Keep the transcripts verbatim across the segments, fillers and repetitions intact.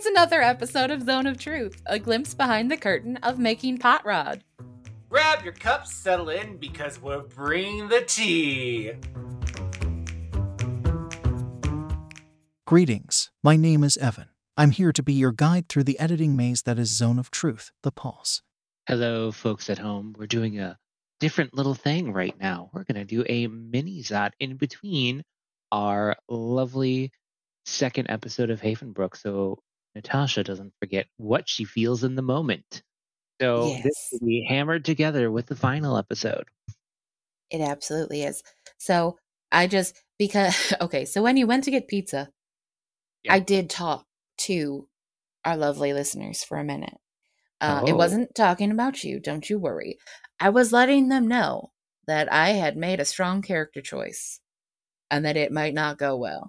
It's another episode of Zone of Truth, a glimpse behind the curtain of making Pot Rod. Grab your cups, settle in, because we're bringing the tea. Greetings, my name is Evan. I'm here to be your guide through the editing maze that is Zone of Truth, the Pulse. Hello, folks at home. We're doing a different little thing right now. We're going to do a mini-zot in between our lovely second episode of Havenbrook, so Natasha doesn't forget what she feels in the moment. So Yes. this will be hammered together with the final episode. It absolutely is. So I just, because, okay, so when you went to get pizza, Yeah. I did talk to our lovely listeners for a minute. Uh, It Oh. wasn't talking about you, don't you worry. I was letting them know that I had made a strong character choice and that it might not go well.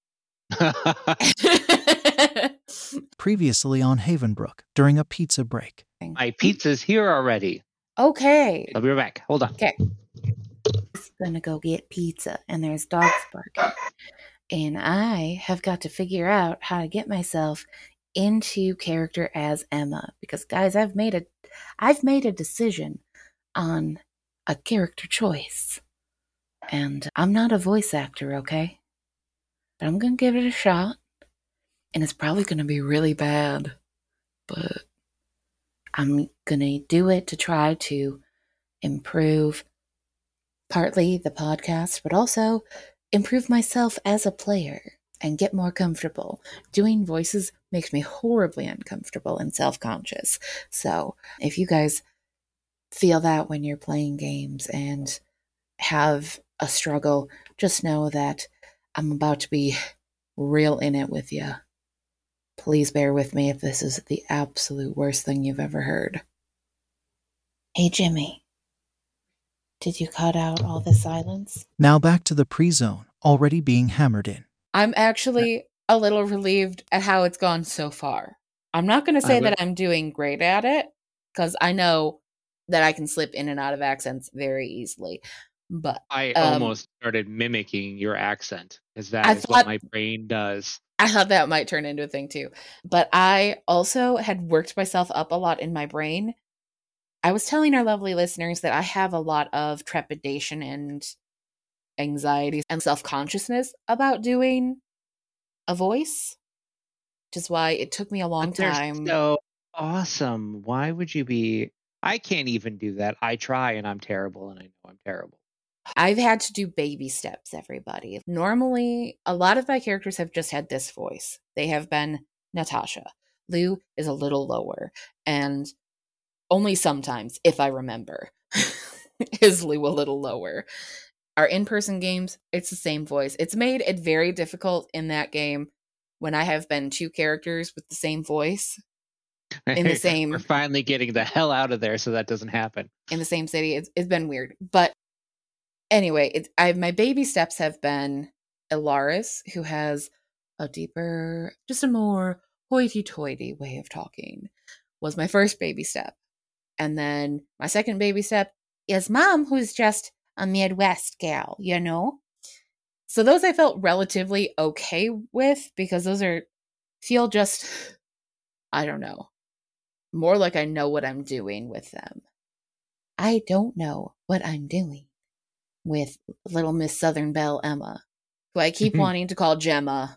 Previously on Havenbrook, during a pizza break. My pizza's here already. Okay. I'll be right back. Hold on. Okay. Just gonna go get pizza, and there's dogs barking. And I have got to figure out how to get myself into character as Emma. Because guys, I've made a I've made a decision on a character choice. And I'm not a voice actor, okay? But I'm gonna give it a shot. And it's probably gonna be really bad. But I'm gonna do it to try to improve partly the podcast, but also improve myself as a player and get more comfortable. Doing voices makes me horribly uncomfortable and self-conscious. So if you guys feel that when you're playing games and have a struggle, just know that I'm about to be real in it with you. Please bear with me if this is the absolute worst thing you've ever heard. Hey, Jimmy. Did you cut out all the silence? Now back to the pre-zone, already being hammered in. I'm actually a little relieved at how it's gone so far. I'm not going to say I would- that I'm doing great at it, because I know that I can slip in and out of accents very easily. But I Um, almost started mimicking your accent because that I is thought- what my brain does. I thought that might turn into a thing too. But I also had worked myself up a lot in my brain. I was telling our lovely listeners that I have a lot of trepidation and anxiety and self-consciousness about doing a voice, which is why it took me a long But they're time. so awesome. Why would you be? I can't even do that. I try and I'm terrible, and I know I'm terrible. I've had to do baby steps, everybody. Normally, a lot of my characters have just had this voice. They have been Natasha. Lou is a little lower, and only sometimes, if I remember, is Lou a little lower. Our in-person games, it's the same voice. It's made it very difficult in that game when I have been two characters with the same voice in the same We're finally getting the hell out of there, so that doesn't happen. in the same city. It's, it's been weird. But anyway, it, I my baby steps have been Ilaris, who has a deeper, just a more hoity-toity way of talking, was my first baby step. And then my second baby step is Mom, who's just a Midwest gal, you know? So those I felt relatively okay with, because those are, feel just, I don't know, more like I know what I'm doing with them. I don't know what I'm doing with little Miss Southern Belle Emma, who I keep wanting to call Gemma,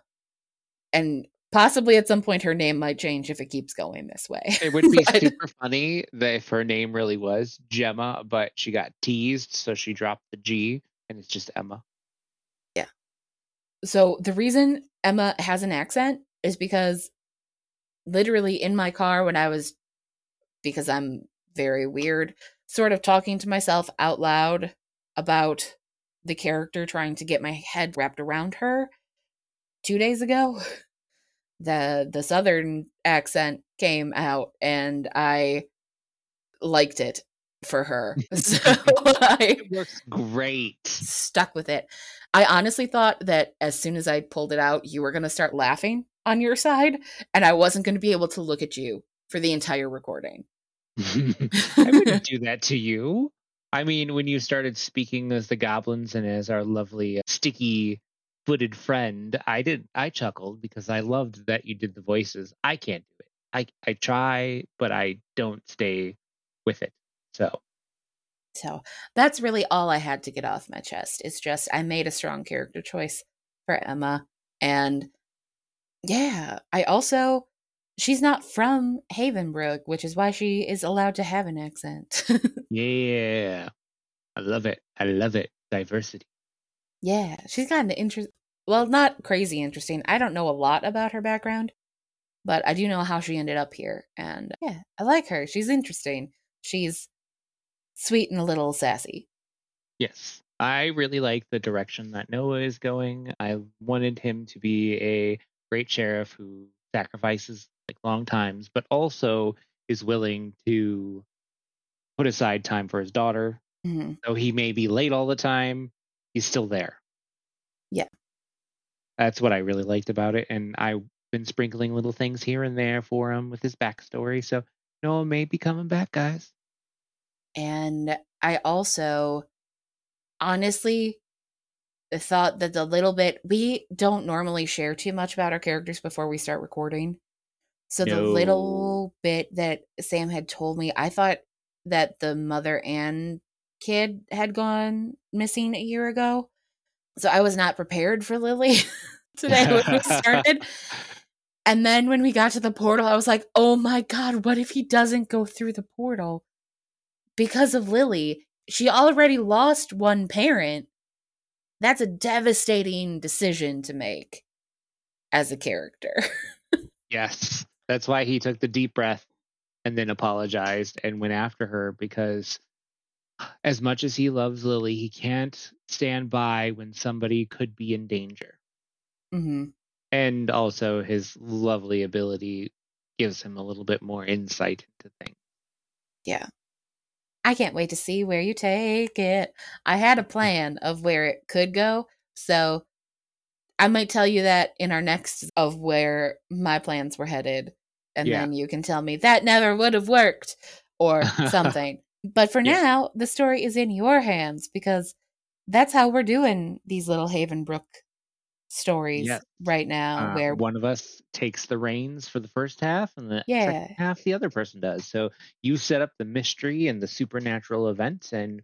and possibly at some point her name might change if it keeps going this way. It would be But- super funny that if her name really was Gemma, but she got teased, so she dropped the G, and it's just Emma. So the reason Emma has an accent is because literally in my car when I was, because I'm very weird, sort of talking to myself out loud about the character, trying to get my head wrapped around her two days ago, the the southern accent came out and I liked it for her. So I It works great. stuck with it. I honestly thought that as soon as I pulled it out, you were going to start laughing on your side, and I wasn't going to be able to look at you for the entire recording. I wouldn't do that to you. I mean, when you started speaking as the goblins and as our lovely uh, sticky footed friend, I did I chuckled because I loved that you did the voices. I can't do it. I I try, but I don't stay with it. So So that's really all I had to get off my chest. It's just I made a strong character choice for Emma. And yeah, I also, she's not from Havenbrook, which is why she is allowed to have an accent. yeah. I love it. I love it. Diversity. Yeah, she's got an interest. Well, not crazy interesting. I don't know a lot about her background, but I do know how she ended up here. And yeah, I like her. She's interesting. She's sweet and a little sassy. Yes. I really like the direction that Noah is going. I wanted him to be a great sheriff who sacrifices like long times, but also is willing to put aside time for his daughter. Mm-hmm. Though he may be late all the time, he's still there. Yeah. That's what I really liked about it. And I've been sprinkling little things here and there for him with his backstory. So Noah may be coming back, guys. And I also honestly thought that the little bit, we don't normally share too much about our characters before we start recording. So No. the little bit that Sam had told me, I thought that the mother and kid had gone missing a year ago. So I was not prepared for Lily today when we started. And then when we got to the portal, I was like, oh my God, what if he doesn't go through the portal? Because of Lily, she already lost one parent. That's a devastating decision to make as a character. Yes. That's why he took the deep breath and then apologized and went after her, because as much as he loves Lily, he can't stand by when somebody could be in danger. Mm-hmm. And also his lovely ability gives him a little bit more insight into things. Yeah. I can't wait to see where you take it. I had a plan of where it could go, so I might tell you that in our next of where my plans were headed, and Yeah. then you can tell me that never would have worked or something. But for Yeah. now, the story is in your hands, because that's how we're doing these little Havenbrook stories Yes. right now, Uh, where one of us takes the reins for the first half, and the yeah, second half the other person does. So you set up the mystery and the supernatural events, and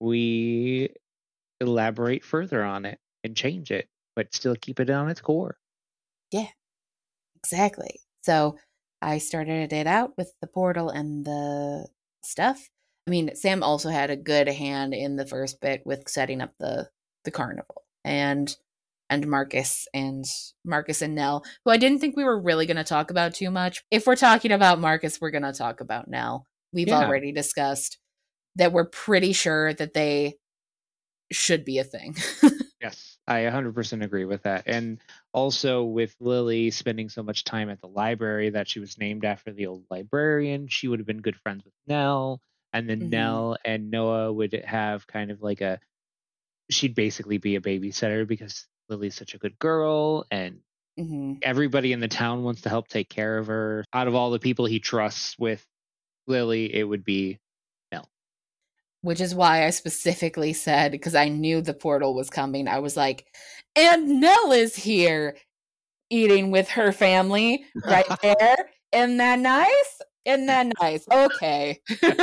we elaborate further on it and change it, but still keep it on its core. yeah, exactly. So I started it out with the portal and the stuff. I mean, Sam also had a good hand in the first bit with setting up the the carnival, and and Marcus and Marcus and Nell, who I didn't think we were really going to talk about too much. If we're talking about Marcus, we're going to talk about Nell. We've Yeah. already discussed that we're pretty sure that they should be a thing. Yes, I one hundred percent agree with that. And also with Lily spending so much time at the library that she was named after the old librarian, she would have been good friends with Nell. And then Mhm. Nell and Noah would have kind of like a, she'd basically be a babysitter because Lily's such a good girl and Mhm. everybody in the town wants to help take care of her. Out of all the people he trusts with Lily, it would be Nell. Which is why I specifically said, because I knew the portal was coming, I was like, and Nell is here eating with her family right there. Isn't that nice? Isn't that nice? Okay.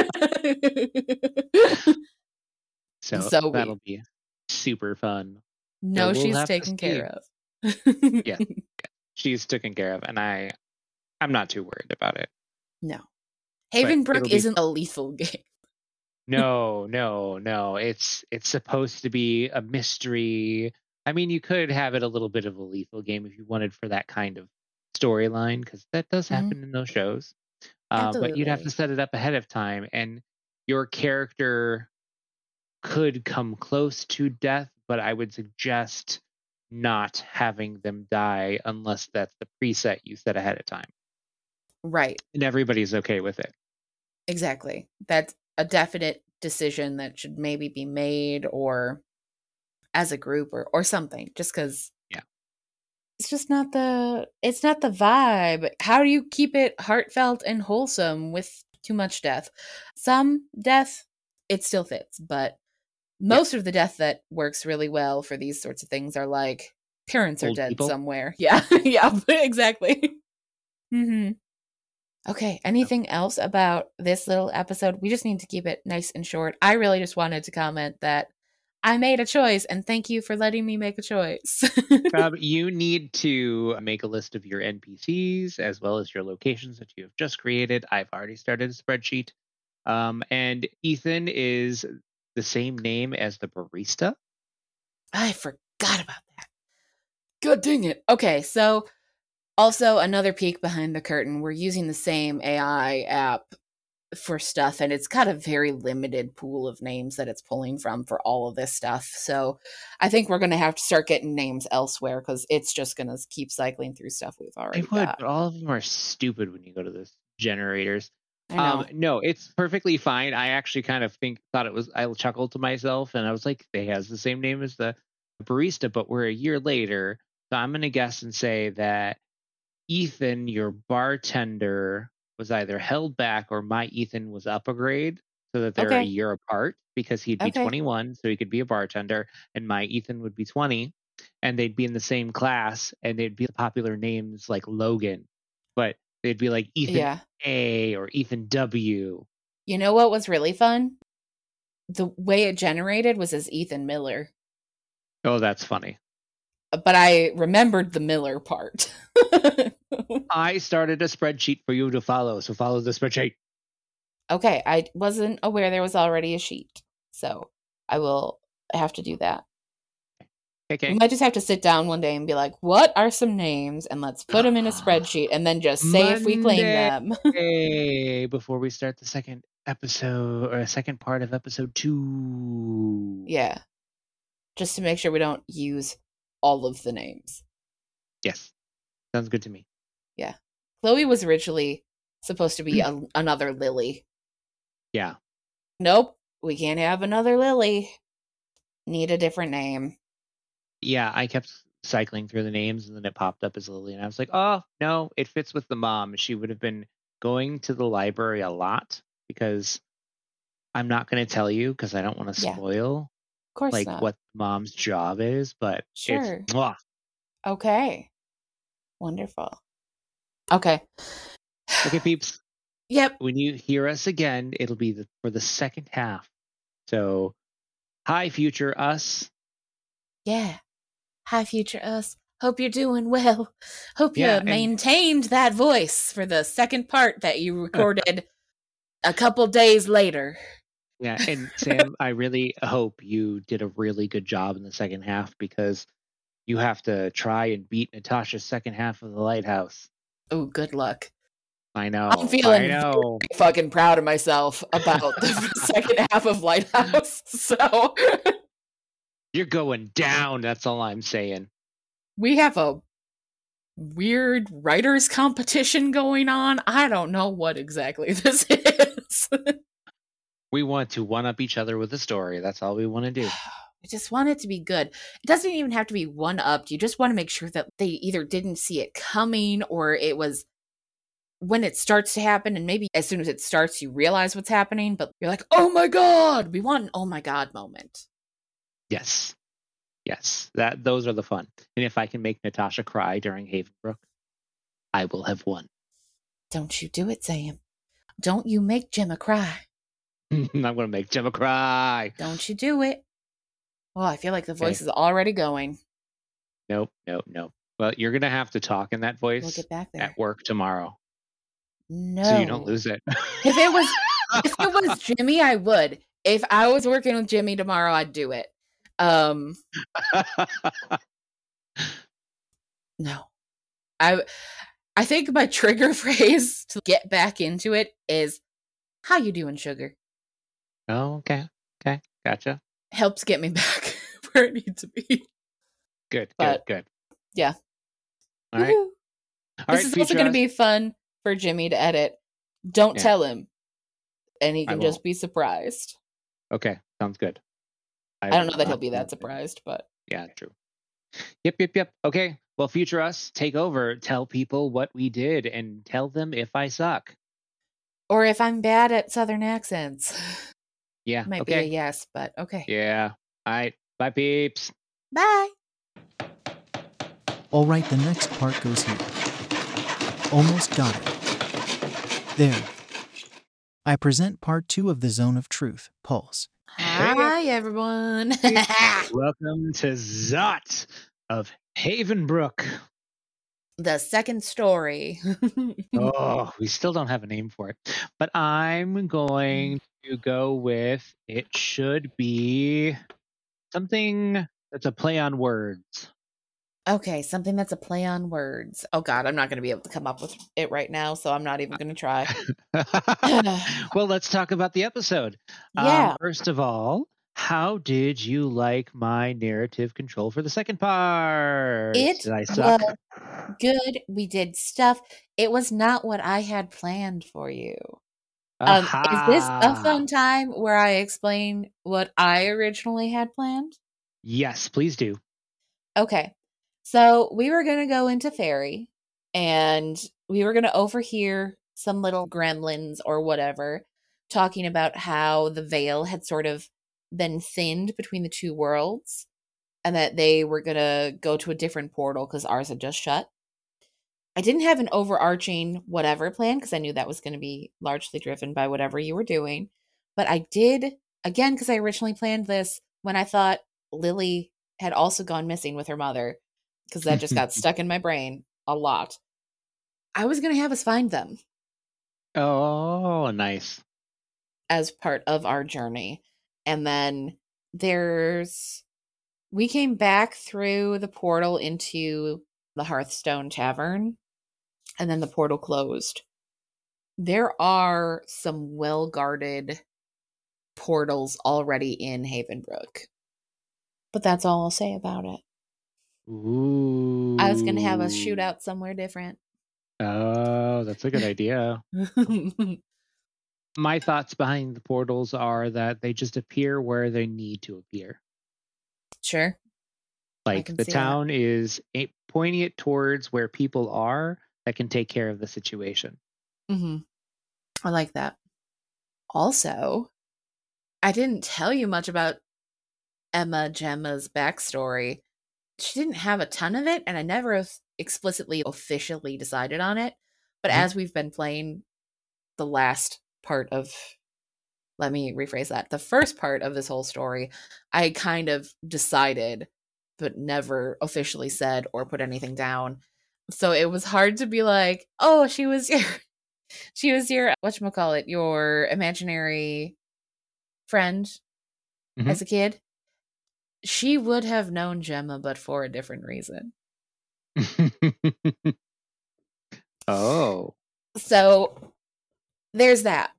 So, So we- that'll be super fun. no, we'll she's have to taken see. care of. Yeah. She's taken care of, and I, I'm not too worried about it. No. it'll Havenbrook be- isn't a lethal game. No, no, no. It's it's supposed to be a mystery. I mean, you could have it a little bit of a lethal game if you wanted for that kind of storyline, because that does Mhm. happen in those shows. Uh, but you'd have to Absolutely. set it up ahead of time, and your character could come close to death, but I would suggest not having them die unless that's the preset you set ahead of time. Right. And everybody's okay with it. Exactly. That's a definite decision that should maybe be made, or as a group, or, or something, just because Yeah. it's just not the it's not the vibe. How do you keep it heartfelt and wholesome with too much death? Some death, it still fits, but most of the death that works really well for these sorts of things are like parents are Old dead people. somewhere. Yeah, yeah, exactly. Mm-hmm. Okay, anything else about this little episode? We just need to keep it nice and short. I really just wanted to comment that I made a choice, and thank you for letting me make a choice. Um, you need to make a list of your N P Cs as well as your locations that you have just created. I've already started a spreadsheet. Um, and Ethan is the same name as the barista. I forgot about that. God dang it. Okay, so also another peek behind the curtain. We're using the same A I app for stuff, and it's got a very limited pool of names that it's pulling from for all of this stuff. So I think we're going to have to start getting names elsewhere because it's just going to keep cycling through stuff we've I already would, got. but all of them are stupid when you go to the generators. I know. Um, no, it's perfectly fine. I actually kind of think thought it was. I chuckled to myself, and I was like, "They has the same name as the barista, but we're a year later." So I'm gonna guess and say that Ethan, your bartender, was either held back or my Ethan was up a grade, so that they're a Okay. year apart because he'd be Okay. twenty-one, so he could be a bartender, and my Ethan would be twenty, and they'd be in the same class, and they'd be popular names like Logan, but they'd be like Ethan Yeah. A or Ethan W. You know what was really fun? The way it generated was as Ethan Miller, Oh, that's funny. but I remembered the Miller part. I started a spreadsheet for you to follow, so follow the spreadsheet. Okay, I wasn't aware there was already a sheet, so I will have to do that. Okay. We might just have to sit down one day and be like, what are some names? And let's put them in a spreadsheet and then just say if we claim them. Hey, before we start the second episode or second part of episode two. Yeah. Just to make sure we don't use all of the names. Yes. Sounds good to me. Yeah. Chloe was originally supposed to be a, another Lily. Yeah. Nope. We can't have another Lily. Need a different name. Yeah, I kept cycling through the names and then it popped up as Lily and I was like, oh, no, it fits with the mom. She would have been going to the library a lot because I'm not going to tell you because I don't want to Yeah. spoil Of course like not. what mom's job is, but Sure. it's mwah. Okay. Wonderful. Okay. Okay, peeps. Yep. When you hear us again, it'll be the, for the second half. So, hi, future us. Yeah. Hi, future us. Hope you're doing well. Hope Yeah, you and- maintained that voice for the second part that you recorded a couple days later. Yeah, and Sam, I really hope you did a really good job in the second half because you have to try and beat Natasha's second half of the Lighthouse. Oh, good luck. I know. I'm feeling I know. very fucking proud of myself about the second half of Lighthouse. So You're going down. That's all I'm saying. we have a weird writers competition going on. I don't know what exactly this is. We want to one up each other with a story. That's all we want to do. I just want it to be good. It doesn't even have to be one upped. You just want to make sure that they either didn't see it coming or it was when it starts to happen, and maybe as soon as it starts, you realize what's happening, but you're like, oh my God, we want an oh my God moment. Yes. Yes. That those are the fun. And if I can make Natasha cry during Havenbrook, I will have won. Don't you do it, Sam. Don't you make Gemma cry. I'm going to make Gemma cry. Don't you do it. Oh, I feel like the voice Okay. is already going. Nope, nope, nope. Well, you're going to have to talk in that voice We'll get back there. at work tomorrow. No. So you don't lose it. If it was if it was Jimmy, I would. If I was working with Jimmy tomorrow, I'd do it. Um No. I I think my trigger phrase to get back into it is how you doing, sugar? Oh, okay. Okay. Gotcha. Helps get me back where it needs to be. Good, But, good, good. yeah. All right. Woohoo. All This right, is also future going to us. be fun for Jimmy to edit. Don't Yeah. tell him. And he I can just won't. be surprised. Okay, sounds good. I don't know will that he'll not be that do surprised, but Yeah, true. Yep, yep, yep. Okay. Well, future us, take over. Tell people what we did and tell them if I suck. or if I'm bad at Southern accents. Yeah. Might be a okay. yes, but okay. Yeah. All right. Bye, peeps. Bye. All right, the next part goes here. Almost got it. There. I present part two of the Zone of Truth, Pulse. Hi, everyone. Welcome to Zot of Havenbrook. The second story. Oh, we still don't have a name for it. But I'm going to go with it should be something that's a play on words. Okay, something that's a play on words. Oh God, I'm not going to be able to come up with it right now, so I'm not even going to try. Well, let's talk about the episode. Yeah. Um, first of all, how did you like my narrative control for the second part? It Did I suck? was good. We did stuff. It was not what I had planned for you. Um, is this a Aha! fun time where I explain what I originally had planned? Yes, please do. Okay. So we were going to go into Fairy and we were going to overhear some little gremlins or whatever talking about how the veil had sort of been thinned between the two worlds and that they were going to go to a different portal because ours had just shut. I didn't have an overarching whatever plan because I knew that was going to be largely driven by whatever you were doing. But I did, again, because I originally planned this when I thought Lily had also gone missing with her mother, because that just got stuck in my brain a lot. I was going to have us find them. Oh, nice. As part of our journey. And then there's, we came back through the portal into the Hearthstone Tavern, and then the portal closed. There are some well-guarded portals already in Havenbrook. But that's all I'll say about it. Ooh. I was going to have us shoot out somewhere different. Oh, that's a good idea. My thoughts behind the portals are that they just appear where they need to appear. Sure. Like the town that. is a- pointing it towards where people are that can take care of the situation. Mm-hmm. I like that. Also, I didn't tell you much about Emma Gemma's backstory. She didn't have a ton of it, and I never explicitly officially decided on it. But mm-hmm. as we've been playing the last part of, let me rephrase that, the first part of this whole story, I kind of decided, but never officially said or put anything down. So it was hard to be like, oh, she was your, she was your, whatchamacallit, your imaginary friend mm-hmm. as a kid. She would have known Gemma, but for a different reason. Oh. So there's that.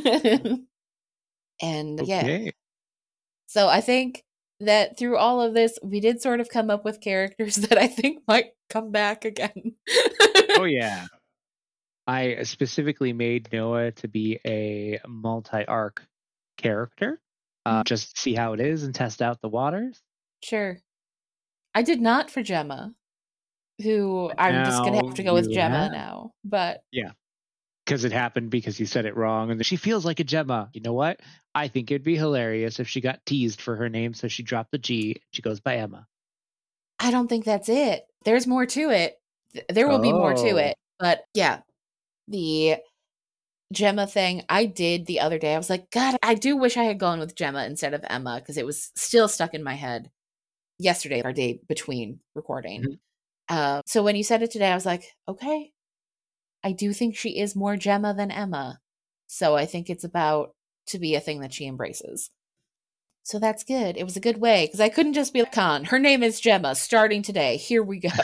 And okay. yeah. So I think that through all of this, we did sort of come up with characters that I think might come back again. Oh, yeah. I specifically made Noah to be a multi-arc character. Uh, mm-hmm. Just see how it is and test out the waters. Sure. I did not for Gemma, who I'm now just going to have to go with Gemma have? now. But yeah, because it happened because you said it wrong. And she feels like a Gemma. You know what? I think it'd be hilarious if she got teased for her name. So she dropped the G and she goes by Emma. I don't think that's it. There's more to it. There will oh. be more to it. But yeah, the Gemma thing I did the other day, I was like, God, I do wish I had gone with Gemma instead of Emma because it was still stuck in my head yesterday, our day between recording. Mm-hmm. Uh, so when you said it today, I was like, okay, I do think she is more Gemma than Emma. So I think it's about to be a thing that she embraces. So that's good. It was a good way because I couldn't just be like, Con, her name is Gemma starting today. Here we go.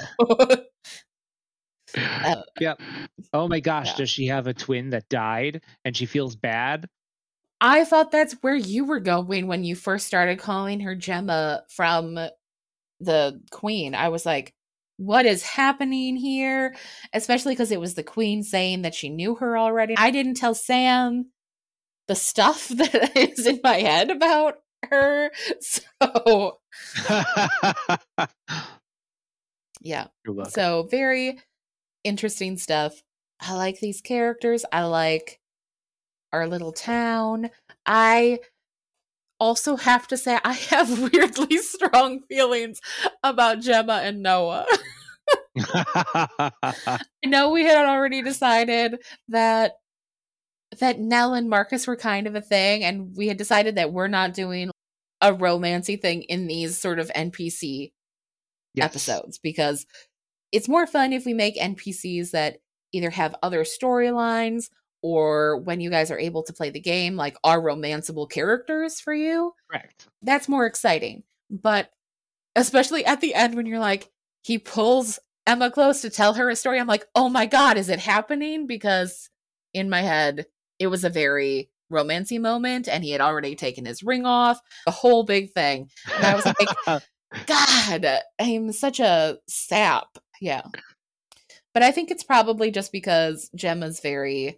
Uh, yep. Oh my gosh, yeah. Does she have a twin that died and she feels bad? I thought that's where you were going when you first started calling her Gemma from the Queen. I was like, what is happening here? Especially because it was the Queen saying that she knew her already. I didn't tell Sam the stuff that is in my head about her. So yeah. So very interesting stuff. I like these characters. I like our little town. I also have to say I have weirdly strong feelings about Gemma and Noah. I know we had already decided that that Nell and Marcus were kind of a thing, and we had decided that we're not doing a romancy thing in these sort of N P C Yes. episodes, because it's more fun if we make N P Cs that either have other storylines, or when you guys are able to play the game, like are romanceable characters for you. Correct. That's more exciting. But especially at the end when you're like, he pulls Emma close to tell her a story, I'm like, oh my God, is it happening? Because in my head, it was a very romancy moment, and he had already taken his ring off, a whole big thing. And I was like, God, I'm such a sap. Yeah. But I think it's probably just because Gemma's very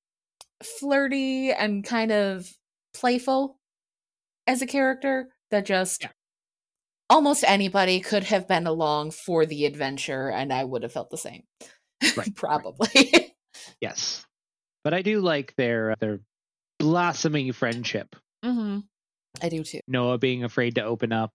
flirty and kind of playful as a character, that just Yeah. almost anybody could have been along for the adventure, and I would have felt the same. Right, Probably. Yes. But I do like their their blossoming friendship. Mm-hmm. I do too. Noah being afraid to open up,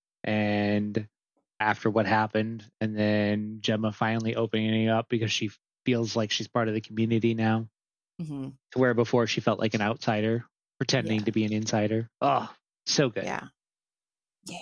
and after what happened, and then Gemma finally opening up because she feels like she's part of the community now. Mm-hmm. To where before she felt like an outsider, pretending Yeah. to be an insider. Oh, so good. Yeah. Yeah.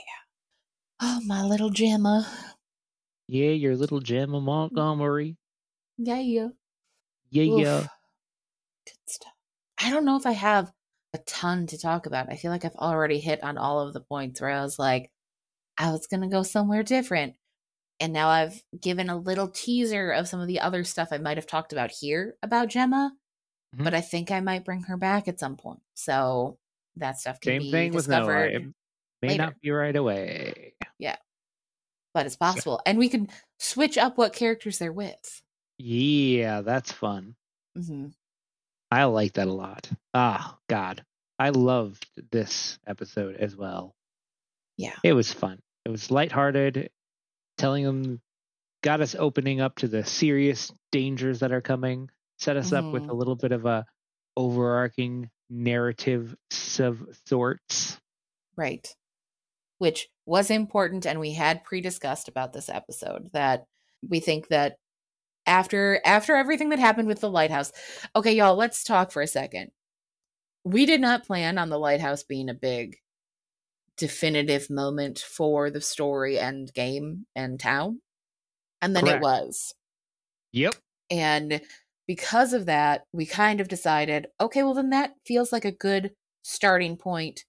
Oh, my little Gemma. Yeah, your little Gemma Montgomery. Yeah, yeah. Yeah, Oof. yeah. Good stuff. I don't know if I have a ton to talk about. I feel like I've already hit on all of the points where I was like, I was going to go somewhere different. And now I've given a little teaser of some of the other stuff I might have talked about here about Gemma, Mhm. but I think I might bring her back at some point. So that stuff can Same be thing with Noah. discovered It may later. not be right away. Yeah. But it's possible. And we can switch up what characters they're with. Yeah, that's fun. Mm-hmm. I like that a lot. Ah, God. I loved this episode as well. Yeah. It was fun. It was lighthearted, telling them, got us opening up to the serious dangers that are coming, set us up with Mhm. a little bit of a overarching narrative of sorts. Right. Which was important, and we had pre-discussed about this episode that we think that after after everything that happened with the lighthouse. Okay, y'all, let's talk for a second. We did not plan on the lighthouse being a big definitive moment for the story and game and town. And then Correct. it was. Yep. And because of that, we kind of decided, okay, well, then that feels like a good starting point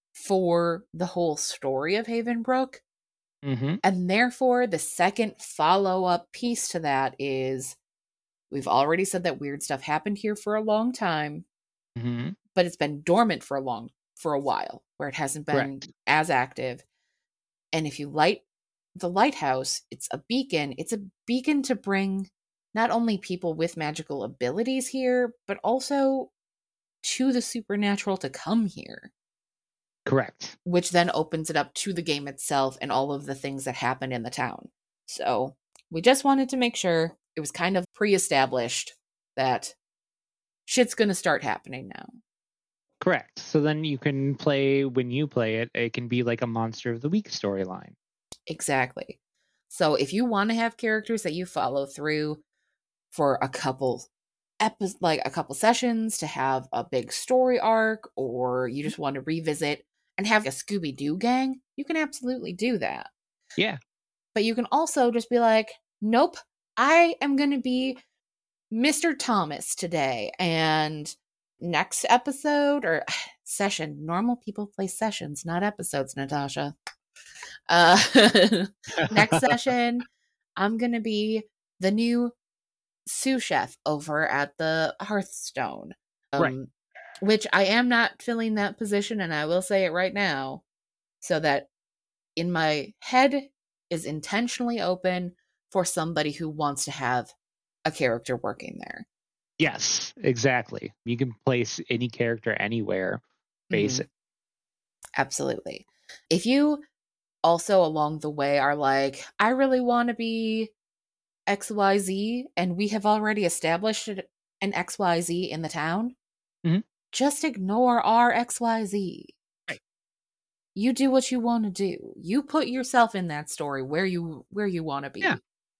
for the whole story of Havenbrook. Mm-hmm. And therefore, the second follow-up piece to that is, we've already said that weird stuff happened here for a long time, Mm-hmm. but it's been dormant for a long for a while, where it hasn't been Correct. as active. And if you light the lighthouse, it's a beacon. It's a beacon to bring not only people with magical abilities here, but also to the supernatural to come here. Correct. Which then opens it up to the game itself and all of the things that happen in the town. So we just wanted to make sure it was kind of pre-established that shit's going to start happening now. Correct. So then you can play, when you play it, it can be like a Monster of the Week storyline. Exactly. So if you want to have characters that you follow through for a couple epi- like a couple sessions to have a big story arc, or you just want to revisit and have a Scooby-Doo gang, you can absolutely do that. Yeah. But you can also just be like, nope, I am going to be Mister Thomas today. And next episode or session, normal people play sessions, not episodes, Natasha. Uh, next session, I'm going to be the new sous chef over at the Hearthstone. Um, Right. Which I am not filling that position, and I will say it right now, so that in my head is intentionally open for somebody who wants to have a character working there. Yes, exactly. You can place any character anywhere, base it. Absolutely. If you also along the way are like, I really want to be X Y Z, and we have already established an X Y Z in the town, Mhm. just ignore our X Y Z. Right. You do what you want to do. You put yourself in that story where you where you want to be. Yeah.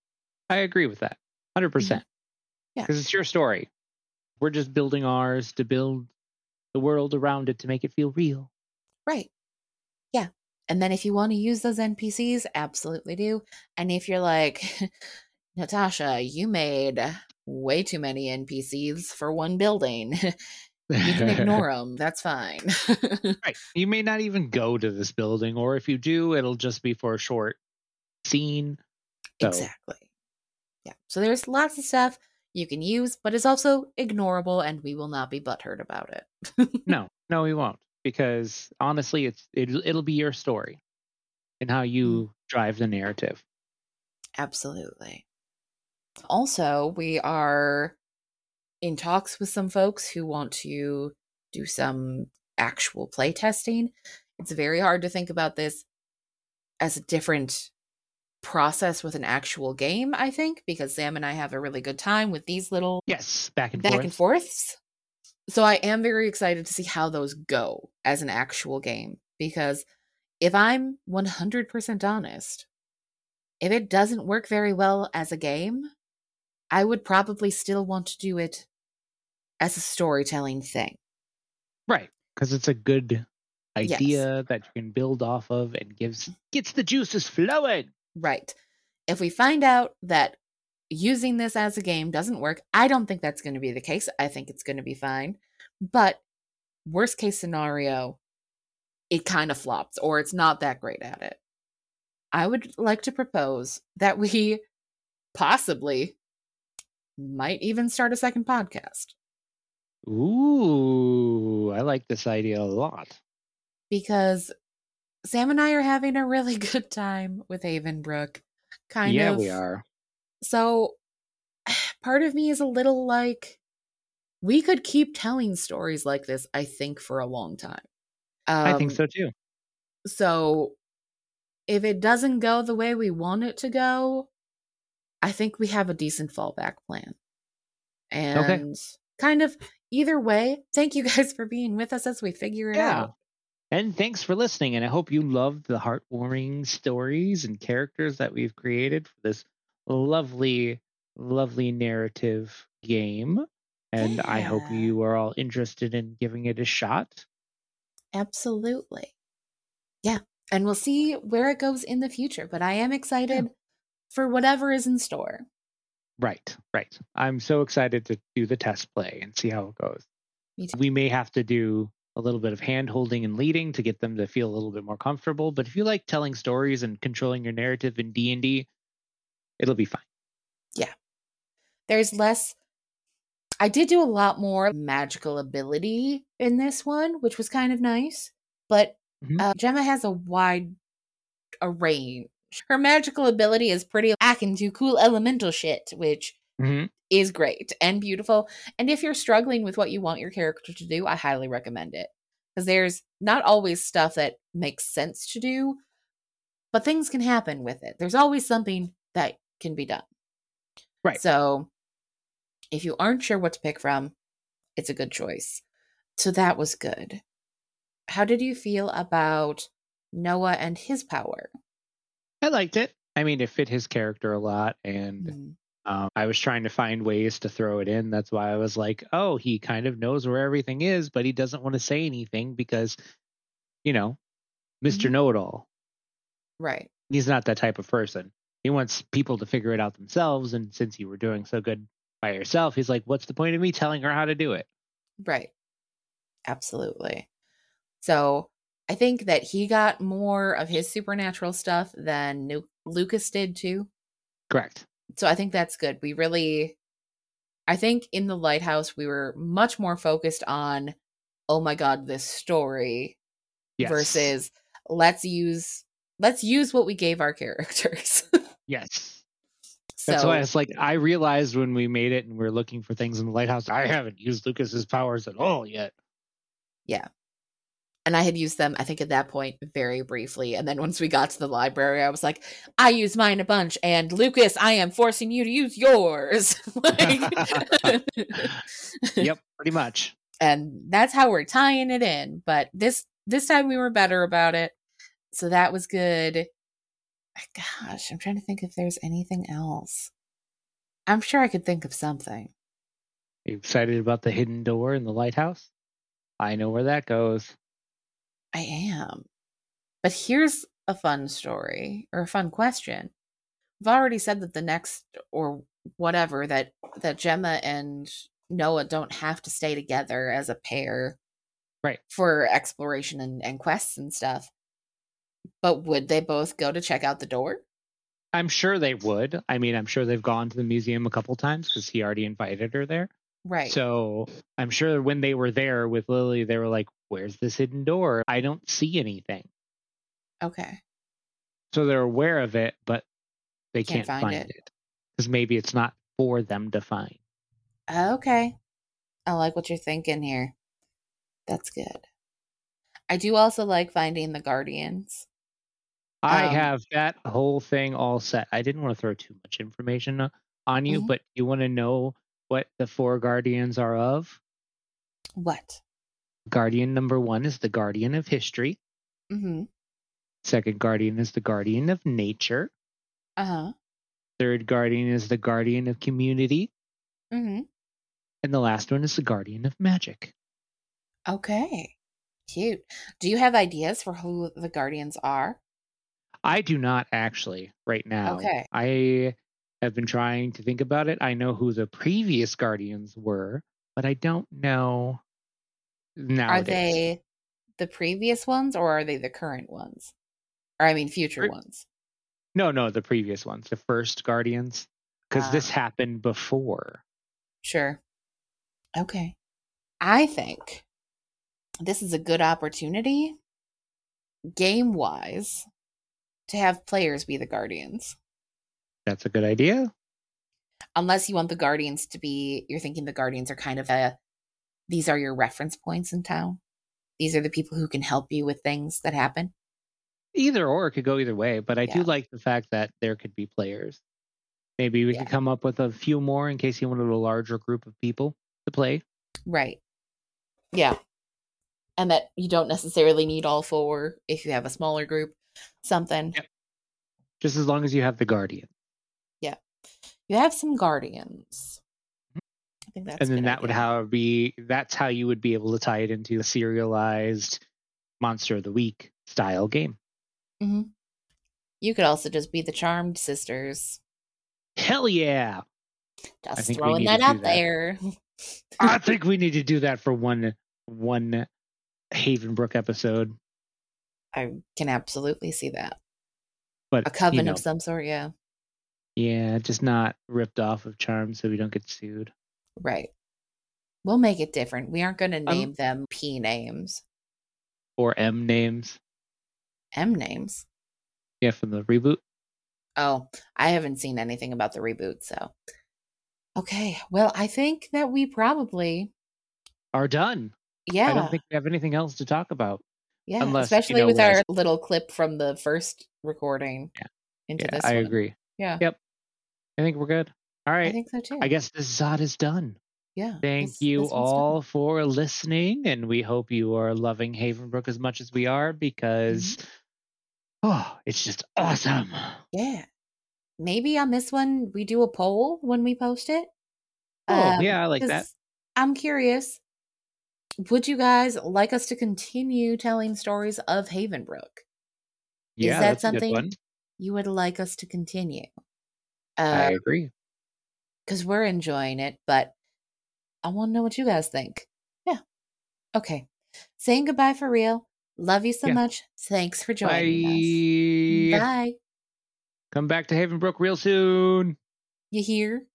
I agree with that. one hundred percent. Yeah. Because it's your story. We're just building ours to build the world around it to make it feel real. Right. Yeah. And then if you want to use those N P Cs, absolutely do. And if you're like, Natasha, you made way too many N P Cs for one building. You can ignore them. That's fine. Right. You may not even go to this building, or if you do, it'll just be for a short scene. So. Exactly. Yeah. So there's lots of stuff you can use, but it's also ignorable, and we will not be butthurt about it. no, no, we won't, because honestly, it's it, it'll be your story and how you mm. drive the narrative. Absolutely. Also, we are in talks with some folks who want to do some actual play testing. It's very hard to think about this as a different process with an actual game, I think, because Sam and I have a really good time with these little yes back and back forth. and forths. So I am very excited to see how those go as an actual game, because if I'm one hundred percent honest, if it doesn't work very well as a game, I would probably still want to do it as a storytelling thing. Right, because it's a good idea yes. that you can build off of and gives gets the juices flowing. Right. If we find out that using this as a game doesn't work, I don't think that's going to be the case. I think it's going to be fine. But worst case scenario, it kind of flops, or it's not that great at it. I would like to propose that we possibly might even start a second podcast. Ooh, I like this idea a lot. Because Sam and I are having a really good time with Havenbrook. Kind yeah, of. we are. So part of me is a little like, we could keep telling stories like this, I think, for a long time. Um, I think so too. So if it doesn't go the way we want it to go, I think we have a decent fallback plan. And okay. kind of either way, thank you guys for being with us as we figure it yeah. out. And thanks for listening. And I hope you loved the heartwarming stories and characters that we've created for this lovely, lovely narrative game. And yeah. I hope you are all interested in giving it a shot. Absolutely. Yeah. And we'll see where it goes in the future. But I am excited yeah. for whatever is in store. Right, right. I'm so excited to do the test play and see how it goes. Me too. We may have to do a little bit of hand holding and leading to get them to feel a little bit more comfortable. But if you like telling stories and controlling your narrative in D and D, it'll be fine. Yeah. There's less. I did do a lot more magical ability in this one, which was kind of nice. But mm-hmm. uh, Gemma has a wide a range. Her magical ability is pretty. I can do cool elemental shit, which mm-hmm. is great and beautiful. And if you're struggling with what you want your character to do, I highly recommend it. Because there's not always stuff that makes sense to do, but things can happen with it. There's always something that can be done. Right. So if you aren't sure what to pick from, it's a good choice. So that was good. How did you feel about Noah and his power? I liked it. I mean, it fit his character a lot, and mm. um, I was trying to find ways to throw it in. That's why I was like, oh, he kind of knows where everything is, but he doesn't want to say anything because, you know, Mister Mm-hmm. Know-It-All. Right. He's not that type of person. He wants people to figure it out themselves, and since you were doing so good by yourself, he's like, what's the point of me telling her how to do it? Right. Absolutely. So I think that he got more of his supernatural stuff than nu- Lucas did too. Correct. So I think that's good. We really, I think in the Lighthouse, we were much more focused on, oh my God, this story yes. versus let's use, let's use what we gave our characters. yes. So, that's why it's like, I realized when we made it and we we're looking for things in the Lighthouse, I haven't used Lucas's powers at all yet. Yeah. And I had used them, I think, at that point very briefly. And then once we got to the library, I was like, I use mine a bunch. And Lucas, I am forcing you to use yours. like, yep, pretty much. And that's how we're tying it in. But this this time we were better about it. So that was good. Gosh, I'm trying to think if there's anything else. I'm sure I could think of something. Are you excited about the hidden door in the lighthouse? I know where that goes. I am. But here's a fun story, or a fun question. I've already said that the next, or whatever, that, that Gemma and Noah don't have to stay together as a pair. Right. For exploration and, and quests and stuff. But would they both go to check out the door? I'm sure they would. I mean, I'm sure they've gone to the museum a couple times because he already invited her there. Right. So I'm sure when they were there with Lily, they were like, where's this hidden door? I don't see anything. Okay. So they're aware of it, but they Can't can't, find find it. it because maybe it's not for them to find. Okay. I like what you're thinking here. That's good. I do also like finding the Guardians. I Um, have that whole thing all set. I didn't want to throw too much information o- on you, Mhm. but you want to know what the four guardians are of? What? Guardian number one is the guardian of history. Mm-hmm. Second guardian is the guardian of nature. Uh-huh. Third guardian is the guardian of community. Mm-hmm. And the last one is the guardian of magic. Okay. Cute. Do you have ideas for who the Guardians are? I do not actually right now. Okay. I have been trying to think about it. I know who the previous guardians were, but I don't know nowadays. Are they the previous ones or are they the current ones? Or I mean future Pre- ones. No, no, the previous ones, the first guardians, because Ah. this happened before. Sure. Okay. I think this is a good opportunity, game-wise, to have players be the Guardians. That's a good idea. Unless you want the Guardians to be, you're thinking the Guardians are kind of a, these are your reference points in town. These are the people who can help you with things that happen. Either or, it could go either way, but I Yeah. do like the fact that there could be players. Maybe we Yeah. could come up with a few more in case you wanted a larger group of people to play. Right. Yeah. And that you don't necessarily need all four if you have a smaller group, something. Yep. Just as long as you have the guardian. Yeah. You have some Guardians. I think that's And a then good that would idea. how be that's how you would be able to tie it into a serialized Monster of the Week style game. Mhm. You could also just be the Charmed Sisters. Hell yeah. I Just think we throwing need that to do out that. there. I think we need to do that for one one Havenbrook episode. I can absolutely see that. But A coven you know, of some sort, yeah. yeah, just not ripped off of Charm so we don't get sued. Right. We'll make it different. We aren't going to Um, name them P names. Or M names. M names. Yeah, from the reboot. Oh, I haven't seen anything about the reboot, so. Okay, well, I think that we probably, Are done. yeah, I don't think we have anything else to talk about. yeah, unless, you especially know, with we're- our little clip from the first recording Yeah. into Yeah, this I one. agree. Yeah, Yep. I think we're good. All I right. think so too. I guess this Zod is done. yeah. Thank this- you this one's all for listening, and we hope you are loving Havenbrook as much as we are because oh, it's just awesome. done. Yeah. Maybe on this one, we do a poll when we post it. Oh, Um, yeah, I like that. 'cause I'm curious. Would you guys like us to continue telling stories of Havenbrook? Yeah, that that's a something- good one. You would like us to continue? I Uh, agree. because we're enjoying it, but I want to know what you guys think. Yeah. Okay. Saying goodbye for real. Love you so Yeah. much. Thanks for joining Bye. us. Bye. Come back to Havenbrook real soon. You hear?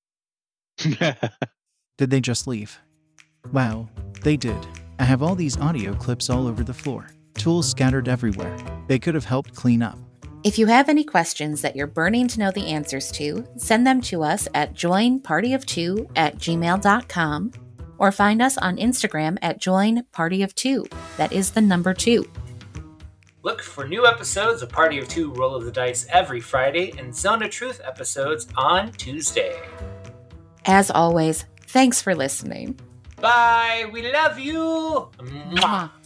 Did they just leave? Wow, they did. I have all these audio clips all over the floor, tools scattered everywhere. They could have helped clean up. If you have any questions that you're burning to know the answers to, send them to us at joinpartyoftwo at gmail dot com or find us on Instagram at joinpartyoftwo. That is the number two. Look for new episodes of Party of Two Roll of the Dice every Friday and Zone of Truth episodes on Tuesday. As always, thanks for listening. Bye. We love you. Mwah. Mwah.